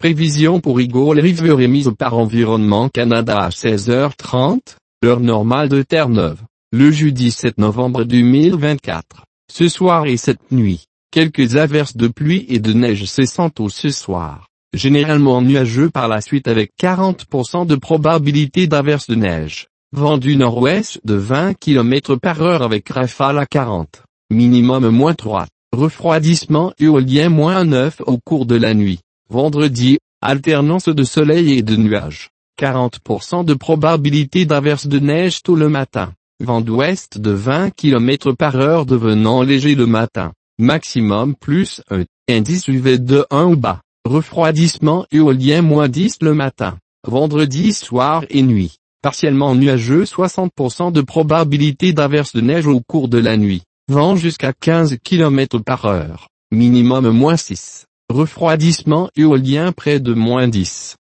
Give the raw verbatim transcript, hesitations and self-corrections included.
Prévision pour Eagle River émise par Environnement Canada à seize heures trente, heure normale de Terre-Neuve, le jeudi sept novembre deux mille vingt-quatre. Ce soir et cette nuit, quelques averses de pluie et de neige cessant tôt ce soir, généralement nuageux par la suite avec quarante pour cent de probabilité d'averses de neige. Vent du nord-ouest de vingt kilomètres par heure avec rafale à quarante, minimum moins trois. Refroidissement éolien moins neuf au cours de la nuit. Vendredi, alternance de soleil et de nuages. quarante pour cent de probabilité d'averses de neige tôt le matin. Vent d'ouest de vingt kilomètres par heure devenant léger le matin. Maximum plus un. Indice U V de un ou bas. Refroidissement éolien moins dix le matin. Vendredi soir et nuit. Partiellement nuageux soixante pour cent de probabilité d'averses de neige au cours de la nuit. Vent jusqu'à quinze kilomètres par heure. Minimum moins six. Refroidissement éolien près de moins dix.